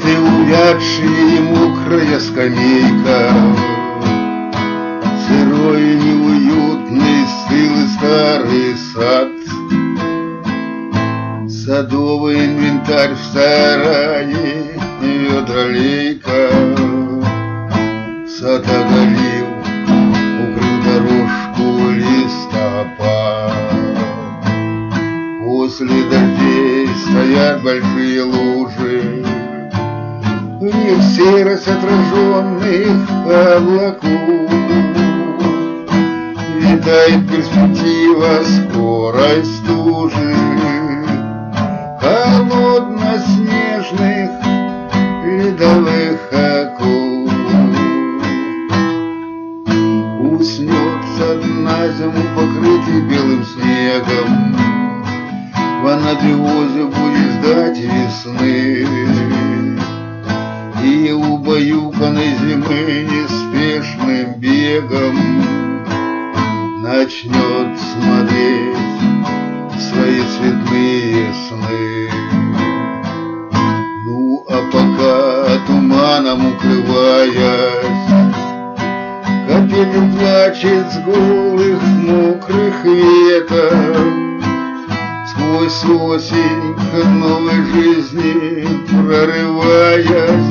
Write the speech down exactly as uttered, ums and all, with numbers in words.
ты увядшая и мокрая скамейка, сырой и неуютный стылый старый сад, садовый инвентарь в сарае, ведролейка, сад оголил, укрыл дорожку листопад. После дождей стоят большие лужи, в них серость отраженных облаков. Витает перспектива скорой стужи, холодно-снежных ледовых оков. Уснет сад на зиму, покрытый белым снегом, в анабиозе будет ждать весны, и убаюканной зимы неспешным бегом начнет смотреть в свои цветные сны. Ну а пока туманом укрываясь, капель плачет с голых мокрых веток, сквозь осень к новой жизни прорываясь,